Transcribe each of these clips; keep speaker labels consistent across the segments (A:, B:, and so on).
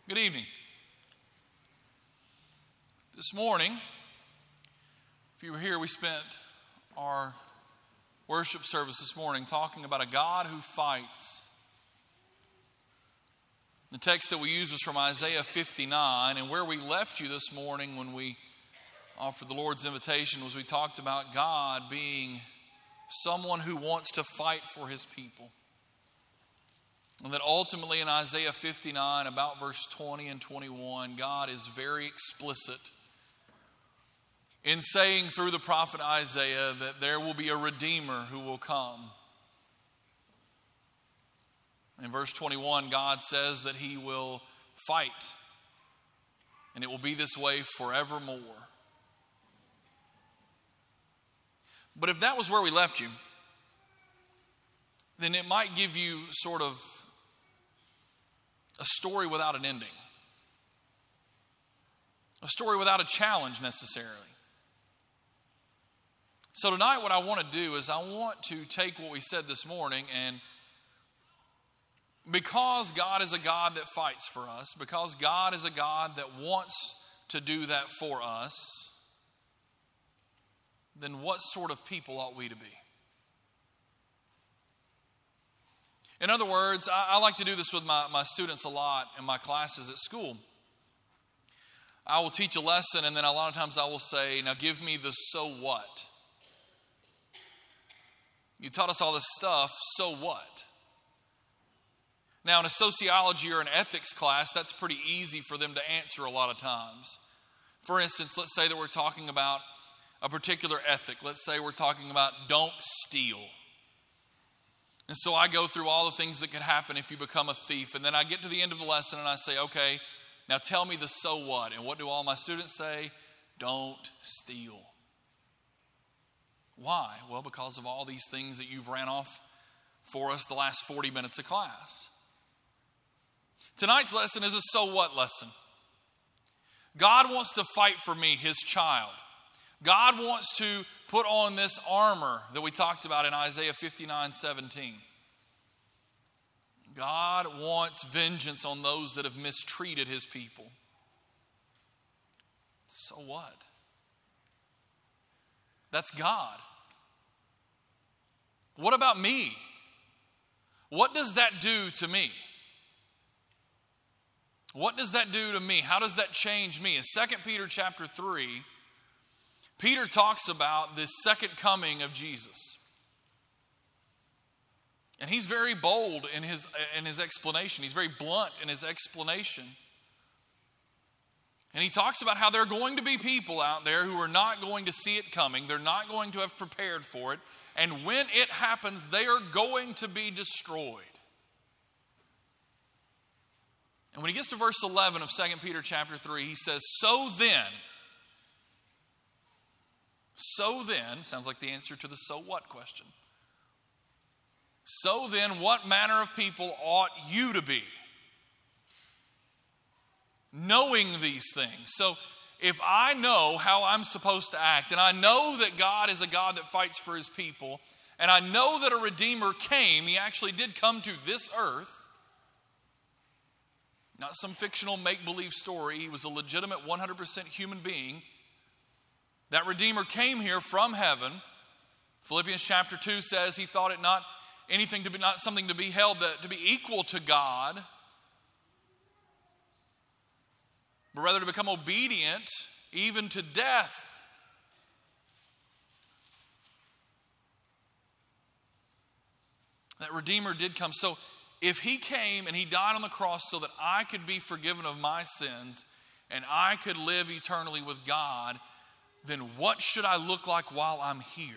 A: Good evening. This morning, if you were here, we spent our worship service this morning talking about a God who fights. The text that we used was from Isaiah 59, and where we left you this morning when we offered the Lord's invitation was we talked about God being someone who wants to fight for his people. And that ultimately in Isaiah 59, about verse 20 and 21, God is very explicit in saying through the prophet Isaiah that there will be a Redeemer who will come. In verse 21, God says that he will fight, and it will be this way forevermore. But if that was where we left you, then it might give you sort of a story without an ending. A story without a challenge necessarily. So tonight what I want to do is I want to take what we said this morning, and because God is a God that fights for us, because God is a God that wants to do that for us, then what sort of people ought we to be? In other words, I like to do this with my students a lot in my classes at school. I will teach a lesson, and then a lot of times I will say, now give me the so what. You taught us all this stuff, so what? Now in a sociology or an ethics class, that's pretty easy for them to answer a lot of times. For instance, let's say that we're talking about a particular ethic. Let's say we're talking about don't steal. And so I go through all the things that could happen if you become a thief. And then I get to the end of the lesson and I say, okay, now tell me the so what. And what do all my students say? Don't steal. Why? Well, because of all these things that you've ran off for us the last 40 minutes of class. Tonight's lesson is a so what lesson. God wants to fight for me, his child. God wants to put on this armor that we talked about in Isaiah 59:17. God wants vengeance on those that have mistreated his people. So what? That's God. What about me? What does that do to me? What does that do to me? How does that change me? In 2 Peter chapter 3, Peter talks about this second coming of Jesus. And he's very bold in his explanation. He's very blunt in his explanation. And he talks about how there are going to be people out there who are not going to see it coming. They're not going to have prepared for it. And when it happens, they are going to be destroyed. And when he gets to verse 11 of 2 Peter chapter 3, he says, So then, sounds like the answer to the so what question. So then, what manner of people ought you to be? Knowing these things. So, if I know how I'm supposed to act, and I know that God is a God that fights for his people, and I know that a Redeemer came, he actually did come to this earth, not some fictional make-believe story, he was a legitimate 100% human being. That Redeemer came here from heaven. Philippians chapter 2 says he thought it not something to be held to be equal to God, but rather to become obedient even to death. That Redeemer did come. So if he came and he died on the cross so that I could be forgiven of my sins and I could live eternally with God, then what should I look like while I'm here?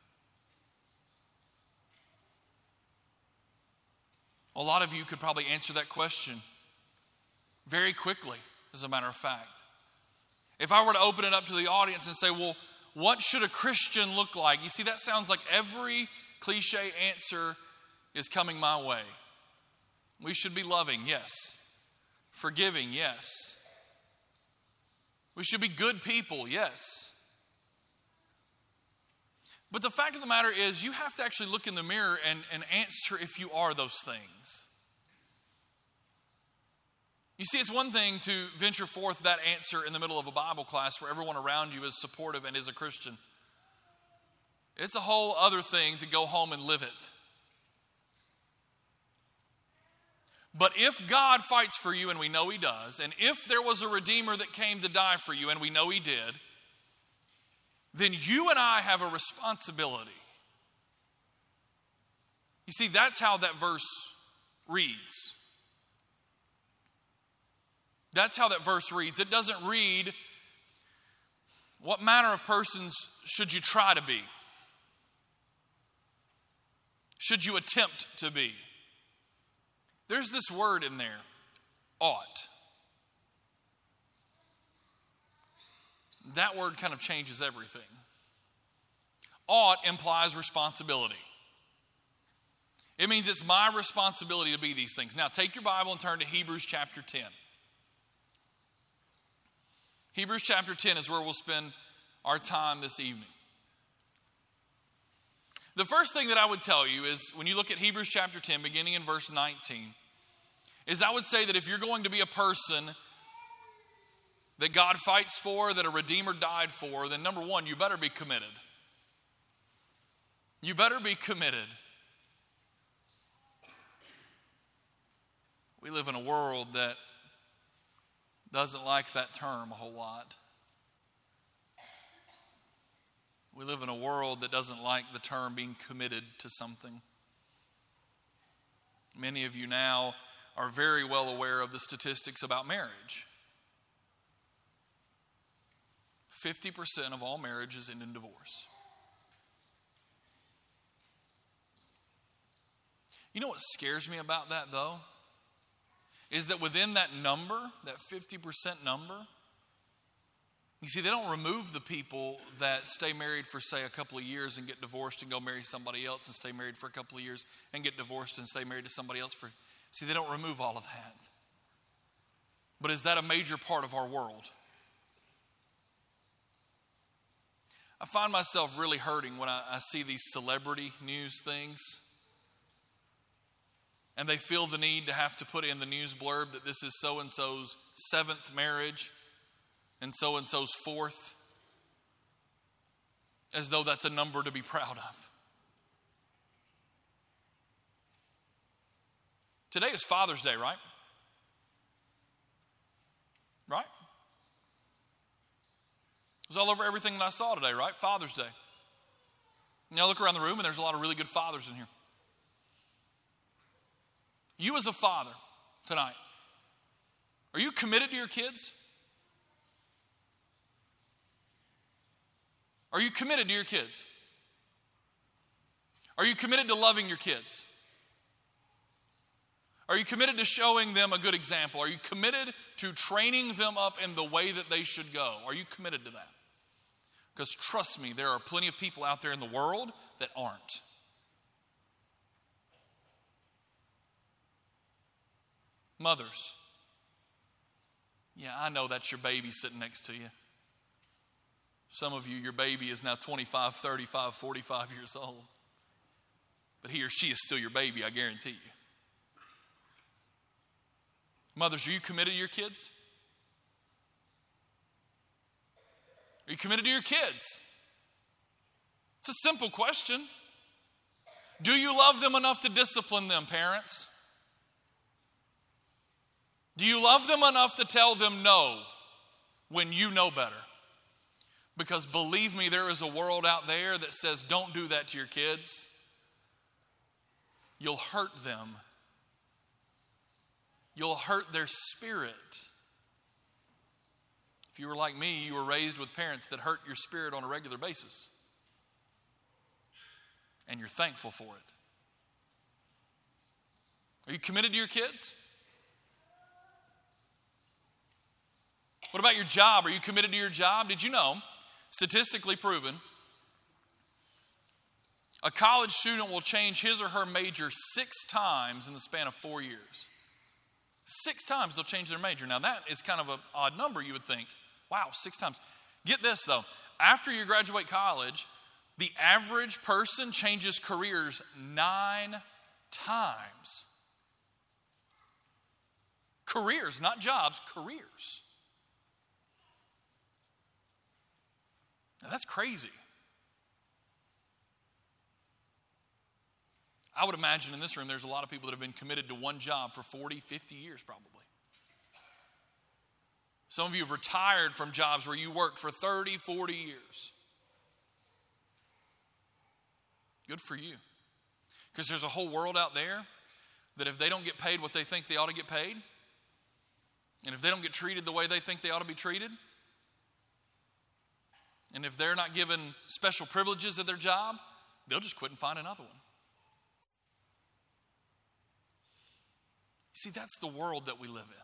A: A lot of you could probably answer that question very quickly, as a matter of fact. If I were to open it up to the audience and say, well, what should a Christian look like? You see, that sounds like every cliche answer is coming my way. We should be loving, yes. Forgiving, yes. We should be good people, yes. But the fact of the matter is, you have to actually look in the mirror and answer if you are those things. You see, it's one thing to venture forth that answer in the middle of a Bible class where everyone around you is supportive and is a Christian. It's a whole other thing to go home and live it. But if God fights for you, and we know He does, and if there was a Redeemer that came to die for you, and we know He did, then you and I have a responsibility. You see, that's how that verse reads. That's how that verse reads. It doesn't read, what manner of persons should you try to be? Should you attempt to be? There's this word in there, ought. That word kind of changes everything. Ought implies responsibility. It means it's my responsibility to be these things. Now take your Bible and turn to Hebrews chapter 10. Hebrews chapter 10 is where we'll spend our time this evening. The first thing that I would tell you is when you look at Hebrews chapter 10, beginning in verse 19, is I would say that if you're going to be a person that God fights for, that a Redeemer died for, then number one, you better be committed. You better be committed. We live in a world that doesn't like that term a whole lot. We live in a world that doesn't like the term being committed to something. Many of you now are very well aware of the statistics about marriage. 50% of all marriages end in divorce. You know what scares me about that, though? Is that within that number, that 50% number, you see, they don't remove the people that stay married for, say, a couple of years and get divorced and go marry somebody else and stay married for a couple of years and get divorced and stay married to somebody else for... See, they don't remove all of that. But is that a major part of our world? I find myself really hurting when I see these celebrity news things. And they feel the need to have to put in the news blurb that this is so-and-so's 7th marriage and so-and-so's 4th, as though that's a number to be proud of. Today is Father's Day, right? Right? It was all over everything that I saw today, right? Father's Day. Now I look around the room and there's a lot of really good fathers in here. You as a father tonight, are you committed to your kids? Are you committed to your kids? Are you committed to loving your kids? Are you committed to showing them a good example? Are you committed to training them up in the way that they should go? Are you committed to that? Because trust me, there are plenty of people out there in the world that aren't. Mothers, yeah, I know that's your baby sitting next to you. Some of you, your baby is now 25, 35, 45 years old. But he or she is still your baby, I guarantee you. Mothers, are you committed to your kids? Are you committed to your kids? It's a simple question. Do you love them enough to discipline them, parents? Do you love them enough to tell them no when you know better? Because believe me, there is a world out there that says don't do that to your kids. You'll hurt them. You'll hurt their spirit. If you were like me, you were raised with parents that hurt your spirit on a regular basis. And you're thankful for it. Are you committed to your kids? What about your job? Are you committed to your job? Did you know, statistically proven, a college student will change his or her major 6 times in the span of 4 years. 6 times they'll change their major. Now that is kind of an odd number, you would think. Wow, 6 times. Get this though, after you graduate college, the average person changes careers 9 times. Careers, not jobs, careers. Now that's crazy. I would imagine in this room there's a lot of people that have been committed to one job for 40, 50 years probably. Some of you have retired from jobs where you worked for 30, 40 years. Good for you. Because there's a whole world out there that if they don't get paid what they think they ought to get paid, and if they don't get treated the way they think they ought to be treated, and if they're not given special privileges at their job, they'll just quit and find another one. See, that's the world that we live in.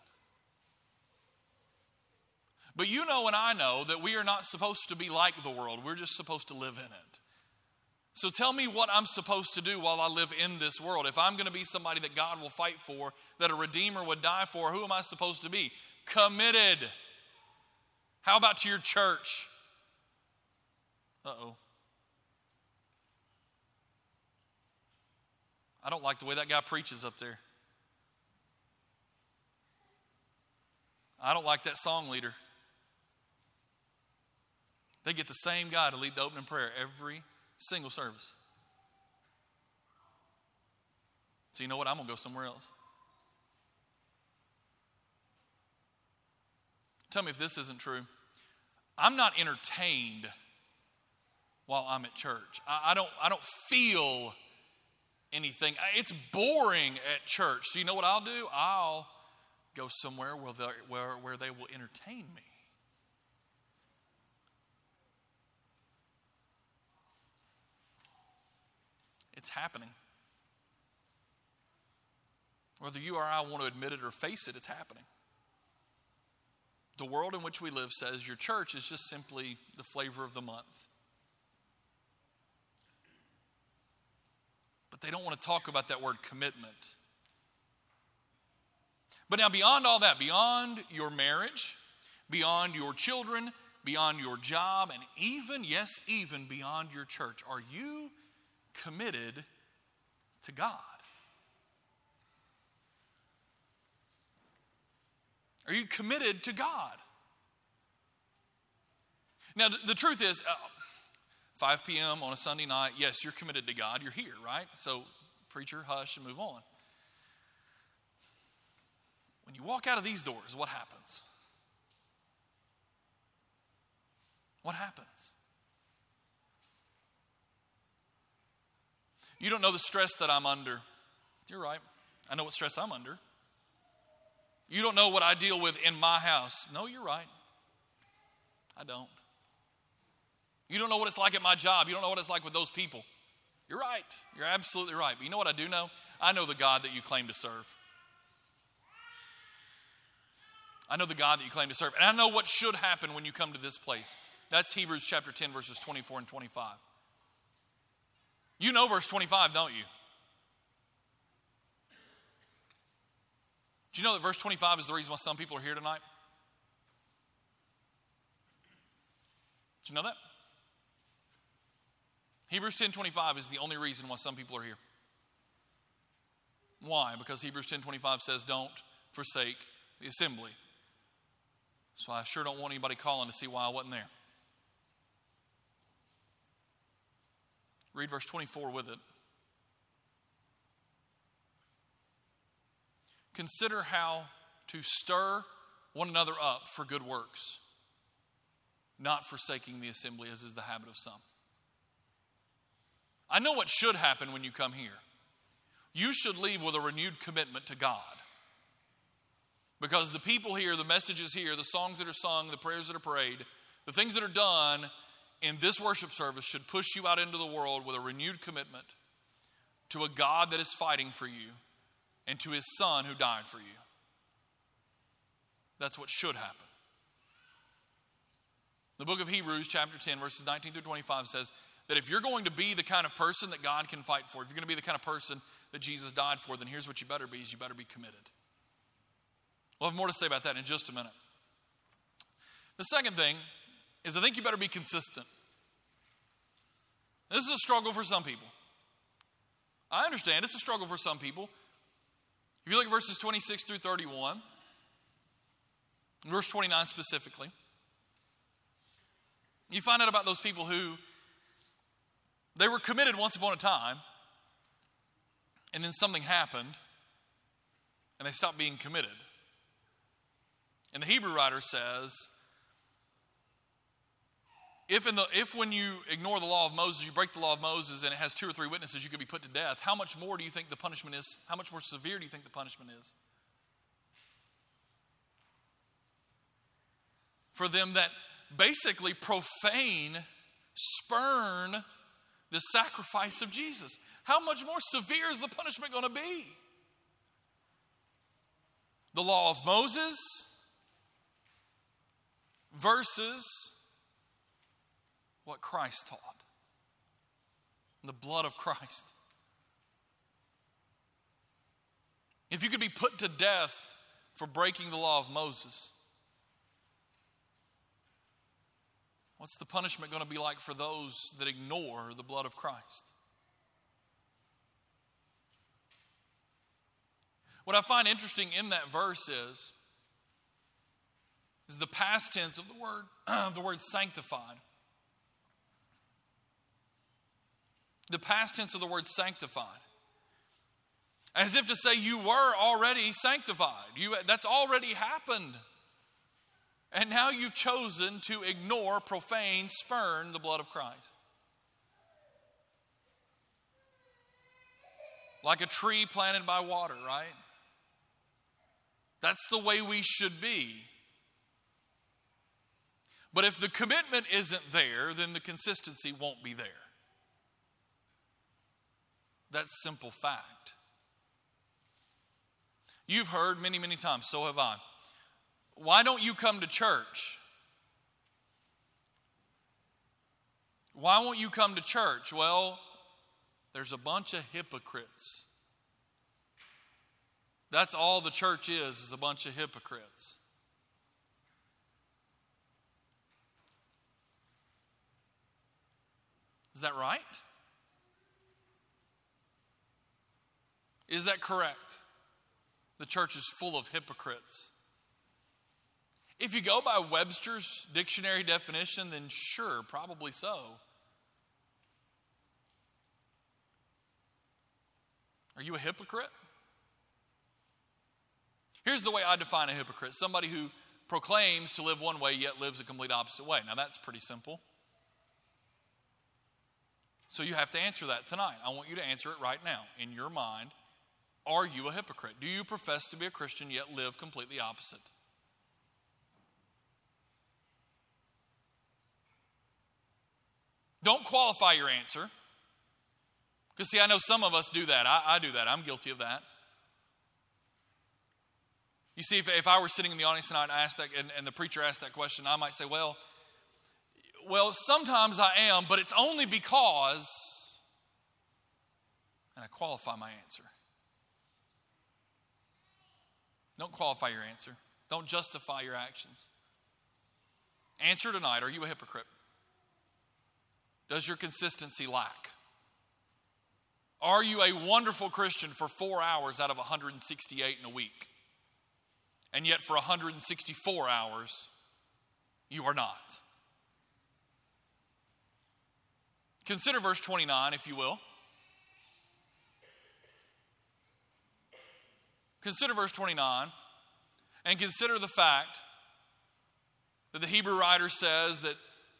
A: But you know and I know that we are not supposed to be like the world. We're just supposed to live in it. So tell me what I'm supposed to do while I live in this world. If I'm going to be somebody that God will fight for, that a Redeemer would die for, who am I supposed to be? Committed. How about to your church? Uh-oh. I don't like the way that guy preaches up there. I don't like that song leader. They get the same guy to lead the opening prayer every single service. So you know what? I'm going to go somewhere else. Tell me if this isn't true. I'm not entertained while I'm at church. I don't feel anything. It's boring at church. So you know what I'll do? I'll go somewhere where they will entertain me. It's happening. Whether you or I want to admit it or face it, it's happening. The world in which we live says your church is just simply the flavor of the month. But they don't want to talk about that word commitment. But now beyond all that, beyond your marriage, beyond your children, beyond your job, and even beyond your church, are you committed to God? Are you committed to God? Now, the truth is, 5 p.m. on a Sunday night, yes, you're committed to God. You're here, right? So, preacher, hush and move on. When you walk out of these doors, what happens? What happens? You don't know the stress that I'm under. You're right. I know what stress I'm under. You don't know what I deal with in my house. No, you're right. I don't. You don't know what it's like at my job. You don't know what it's like with those people. You're right. You're absolutely right. But you know what I do know? I know the God that you claim to serve. I know the God that you claim to serve. And I know what should happen when you come to this place. That's Hebrews chapter 10, verses 24 and 25. You know verse 25, don't you? Do you know that verse 25 is the reason why some people are here tonight? Did you know that? Hebrews 10:25 is the only reason why some people are here. Why? Because Hebrews 10:25 says, don't forsake the assembly. So I sure don't want anybody calling to see why I wasn't there. Read verse 24 with it. Consider how to stir one another up for good works, not forsaking the assembly as is the habit of some. I know what should happen when you come here. You should leave with a renewed commitment to God. Because the people here, the messages here, the songs that are sung, the prayers that are prayed, the things that are done in this worship service should push you out into the world with a renewed commitment to a God that is fighting for you and to his Son who died for you. That's what should happen. The book of Hebrews, chapter 10, verses 19 through 25 says that if you're going to be the kind of person that God can fight for, if you're going to be the kind of person that Jesus died for, then here's what you better be, is you better be committed. We'll have more to say about that in just a minute. The second thing is I think you better be consistent. This is a struggle for some people. I understand it's a struggle for some people. If you look at verses 26 through 31, Verse 29 specifically, you find out about those people who, they were committed once upon a time, and then something happened, and they stopped being committed. And the Hebrew writer says, if when you ignore the law of Moses, you break the law of Moses, and it has 2 or 3 witnesses, you could be put to death, how much more do you think the punishment is? How much more severe do you think the punishment is? For them that basically profane, spurn the sacrifice of Jesus. How much more severe is the punishment going to be? The law of Moses versus what Christ taught. The blood of Christ. If you could be put to death for breaking the law of Moses, what's the punishment going to be like for those that ignore the blood of Christ? What I find interesting in that verse is the past tense of the word sanctified. The past tense of the word sanctified. As if to say you were already sanctified. That's already happened. And now you've chosen to ignore, profane, spurn the blood of Christ. Like a tree planted by water, right? That's the way we should be. But if the commitment isn't there, then the consistency won't be there. That's simple fact. You've heard many, many times, so have I. Why don't you come to church? Why won't you come to church? Well, there's a bunch of hypocrites. That's all the church is a bunch of hypocrites. Is that right? Is that correct? The church is full of hypocrites. If you go by Webster's dictionary definition, then sure, probably so. Are you a hypocrite? Here's the way I define a hypocrite. Somebody who proclaims to live one way yet lives a complete opposite way. Now that's pretty simple. So you have to answer that tonight. I want you to answer it right now. In your mind, are you a hypocrite? Do you profess to be a Christian yet live completely opposite? Don't qualify your answer. Because see, I know some of us do that. I do that. I'm guilty of that. You see, if I were sitting in the audience tonight and I asked that, and the preacher asked that question, I might say, well, sometimes I am, but it's only because, and I qualify my answer. Don't qualify your answer. Don't justify your actions. Answer tonight, are you a hypocrite? Does your consistency lack? Are you a wonderful Christian for 4 hours out of 168 in a week? And yet for 164 hours, you are not. Consider verse 29, if you will. Consider verse 29 and consider the fact that the Hebrew writer says that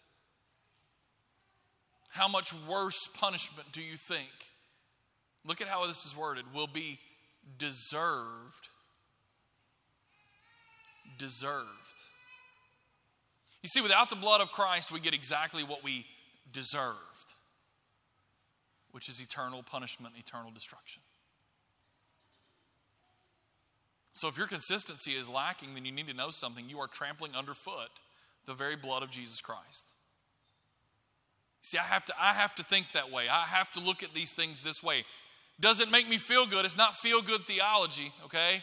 A: how much worse punishment do you think? Look at how this is worded. Will be deserved. Deserved. You see, without the blood of Christ, we get exactly what we deserved, which is eternal punishment, eternal destruction. So if your consistency is lacking, then you need to know something. You are trampling underfoot the very blood of Jesus Christ. See, I have to think that way. I have to look at these things this way. Does it make me feel good? It's not feel-good theology, okay?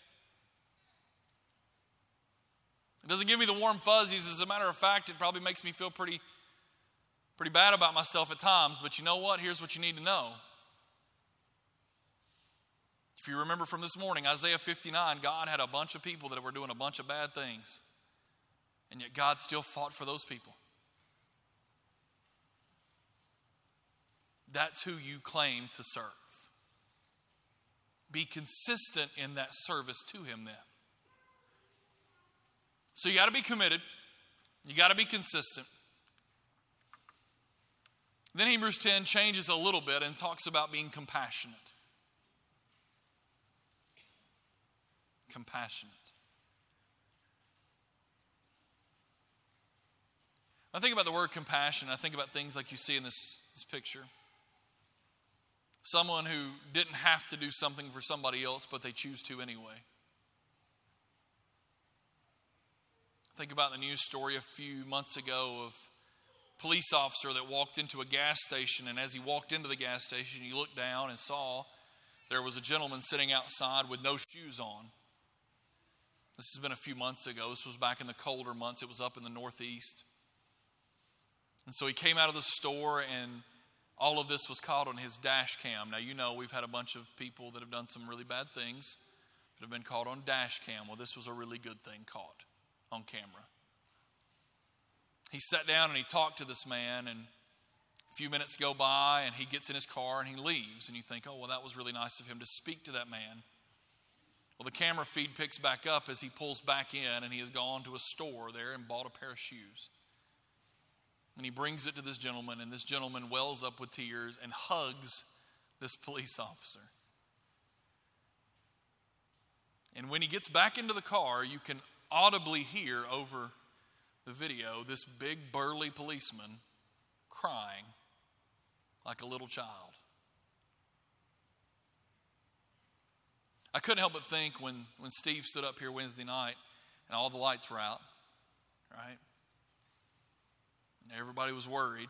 A: It doesn't give me the warm fuzzies. As a matter of fact, it probably makes me feel pretty bad about myself at times. But you know what? Here's what you need to know. If you remember from this morning, Isaiah 59, God had a bunch of people that were doing a bunch of bad things. And yet God still fought for those people. That's who you claim to serve. Be consistent in that service to him then. So you got to be committed. You got to be consistent. Then Hebrews 10 changes a little bit and talks about being compassionate. Compassionate. I think about the word compassion. I think about things like you see in this picture. Someone who didn't have to do something for somebody else, but they choose to anyway. Think about the news story a few months ago of a police officer that walked into a gas station, and as he walked into the gas station, he looked down and saw there was a gentleman sitting outside with no shoes on. This has been a few months ago. This was back in the colder months. It was up in the Northeast. And so he came out of the store, and all of this was caught on his dash cam. Now, you know, we've had a bunch of people that have done some really bad things that have been caught on dash cam. Well, this was a really good thing caught on camera. He sat down and he talked to this man, and a few minutes go by, and he gets in his car and he leaves. And you think, oh, well, that was really nice of him to speak to that man. Well, the camera feed picks back up as he pulls back in, and he has gone to a store there and bought a pair of shoes. And he brings it to this gentleman, and this gentleman wells up with tears and hugs this police officer. And when he gets back into the car, you can audibly hear over the video this big burly policeman crying like a little child. I couldn't help but think when Steve stood up here Wednesday night and all the lights were out, right? And everybody was worried.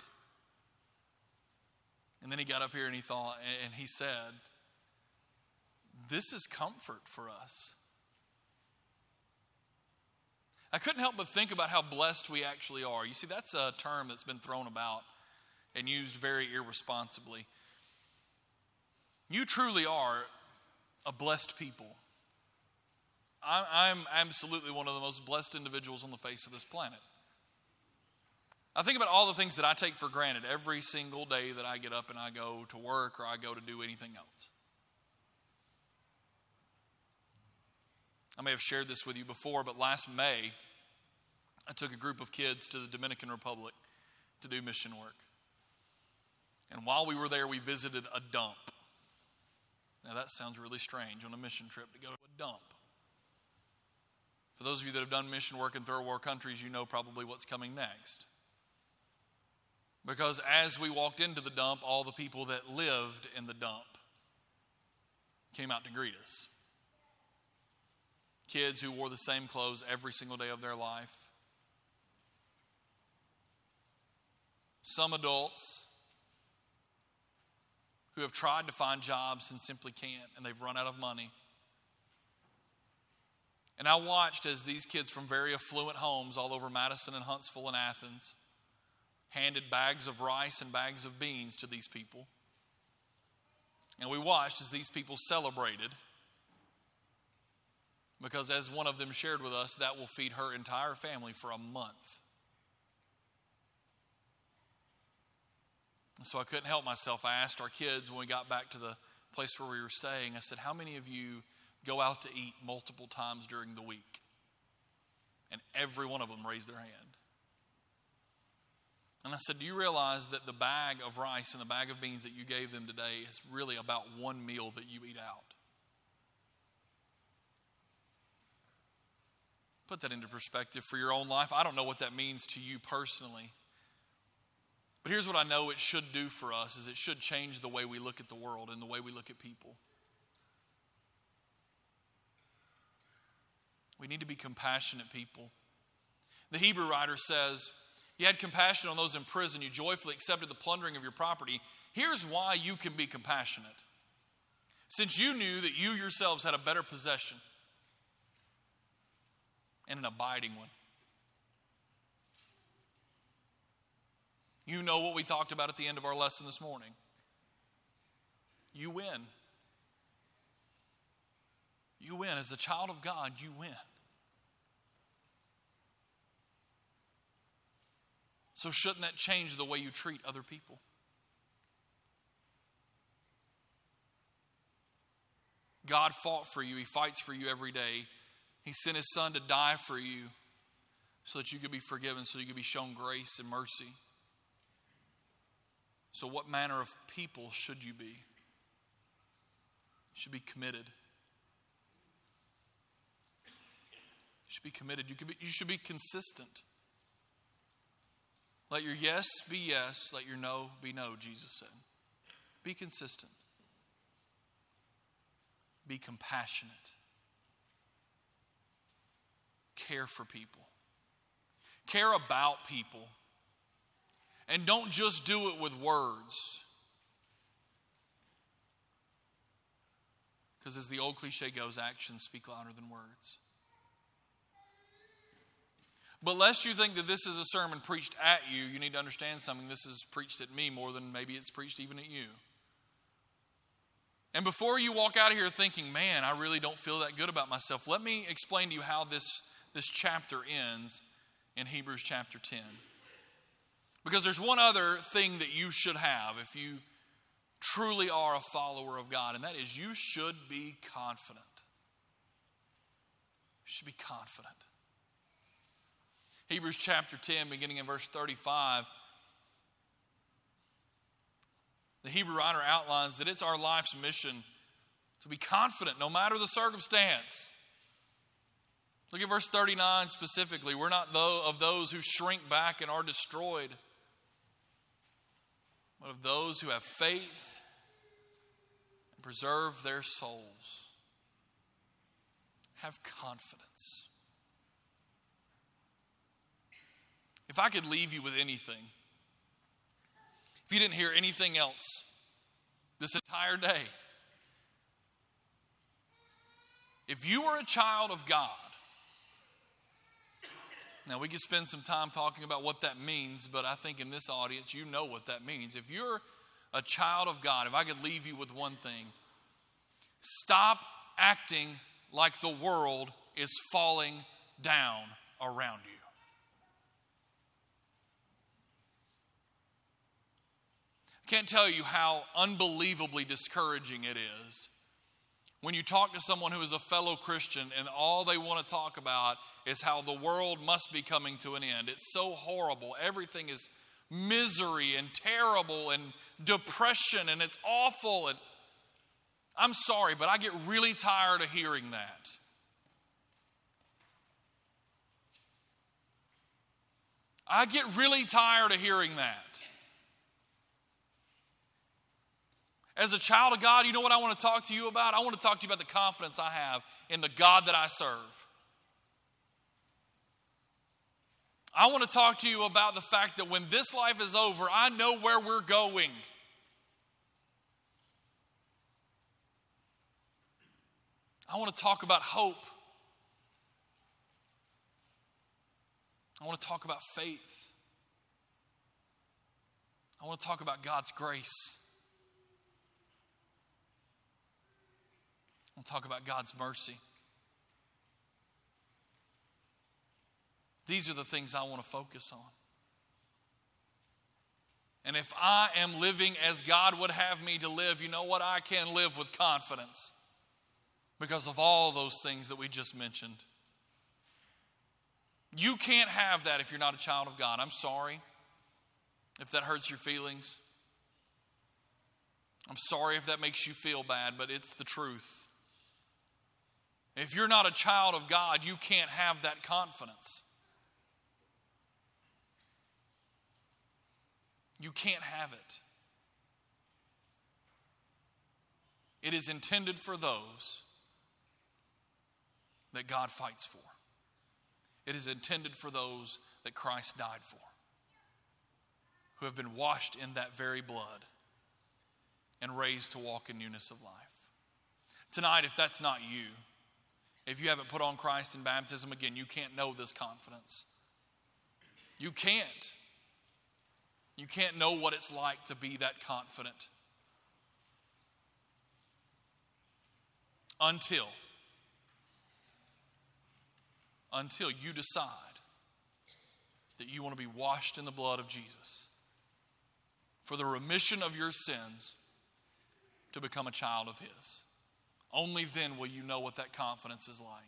A: And then he got up here and he thought, and he said, this is comfort for us. I couldn't help but think about how blessed we actually are. You see, that's a term that's been thrown about and used very irresponsibly. You truly are a blessed people. I'm absolutely one of the most blessed individuals on the face of this planet. I think about all the things that I take for granted every single day that I get up and I go to work or I go to do anything else. I may have shared this with you before, but last May, I took a group of kids to the Dominican Republic to do mission work. And while we were there, we visited a dump. Now that sounds really strange on a mission trip to go to a dump. For those of you that have done mission work in third world countries, you know probably what's coming next. Because as we walked into the dump, all the people that lived in the dump came out to greet us. Kids who wore the same clothes every single day of their life. Some adults who have tried to find jobs and simply can't, and they've run out of money. And I watched as these kids from very affluent homes all over Madison and Huntsville and Athens handed bags of rice and bags of beans to these people. And we watched as these people celebrated, because as one of them shared with us, that will feed her entire family for a month. And so I couldn't help myself. I asked our kids when we got back to the place where we were staying, I said, how many of you go out to eat multiple times during the week? And every one of them raised their hand. And I said, do you realize that the bag of rice and the bag of beans that you gave them today is really about one meal that you eat out? Put that into perspective for your own life. I don't know what that means to you personally. But here's what I know it should do for us, is it should change the way we look at the world and the way we look at people. We need to be compassionate people. The Hebrew writer says, you had compassion on those in prison. You joyfully accepted the plundering of your property. Here's why you can be compassionate. Since you knew that you yourselves had a better possession and an abiding one. You know what we talked about at the end of our lesson this morning. You win. You win. As a child of God, you win. So shouldn't that change the way you treat other people? God fought for you. He fights for you every day. He sent His Son to die for you so that you could be forgiven, so you could be shown grace and mercy. So what manner of people should you be? You should be committed. You should be committed. You should be consistent. Let your yes be yes. Let your no be no, Jesus said. Be consistent. Be compassionate. Care for people. Care about people. And don't just do it with words. Because as the old cliche goes, actions speak louder than words. But lest you think that this is a sermon preached at you, you need to understand something. This is preached at me more than maybe it's preached even at you. And before you walk out of here thinking, man, I really don't feel that good about myself, let me explain to you how this chapter ends in Hebrews chapter 10. Because there's one other thing that you should have if you truly are a follower of God, and that is you should be confident. You should be confident. Hebrews chapter 10, beginning in verse 35, the Hebrew writer outlines that it's our life's mission to be confident no matter the circumstance. Look at verse 39 specifically. We're not of those who shrink back and are destroyed, but of those who have faith and preserve their souls. Have confidence. If I could leave you with anything, if you didn't hear anything else this entire day, if you are a child of God, now we could spend some time talking about what that means, but I think in this audience you know what that means. If you're a child of God, if I could leave you with one thing, stop acting like the world is falling down around you. I can't tell you how unbelievably discouraging it is when you talk to someone who is a fellow Christian and all they want to talk about is how the world must be coming to an end. It's so horrible. Everything is misery and terrible and depression and it's awful. And I'm sorry, but I get really tired of hearing that. I get really tired of hearing that. As a child of God, you know what I want to talk to you about? I want to talk to you about the confidence I have in the God that I serve. I want to talk to you about the fact that when this life is over, I know where we're going. I want to talk about hope. I want to talk about faith. I want to talk about God's grace. We'll talk about God's mercy. These are the things I want to focus on. And if I am living as God would have me to live, you know what? I can live with confidence because of all those things that we just mentioned. You can't have that if you're not a child of God. I'm sorry if that hurts your feelings. I'm sorry if that makes you feel bad, but it's the truth. If you're not a child of God, you can't have that confidence. You can't have it. It is intended for those that God fights for. It is intended for those that Christ died for, who have been washed in that very blood and raised to walk in newness of life. Tonight, if that's not you, if you haven't put on Christ in baptism again, you can't know this confidence. You can't. You can't know what it's like to be that confident until you decide that you want to be washed in the blood of Jesus for the remission of your sins to become a child of His. Only then will you know what that confidence is like.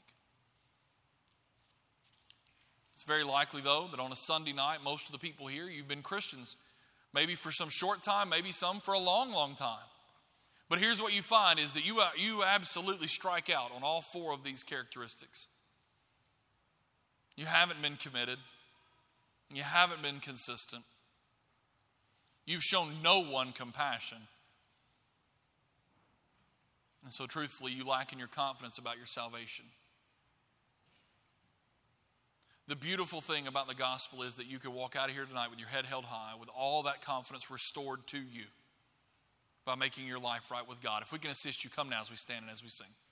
A: It's very likely, though, that on a Sunday night, most of the people here, you've been Christians maybe for some short time, maybe some for a long, long time. But here's what you find is that you absolutely strike out on all four of these characteristics. You haven't been committed. You haven't been consistent. You've shown no one compassion. And so truthfully, you lack in your confidence about your salvation. The beautiful thing about the gospel is that you can walk out of here tonight with your head held high, with all that confidence restored to you by making your life right with God. If we can assist you, come now as we stand and as we sing.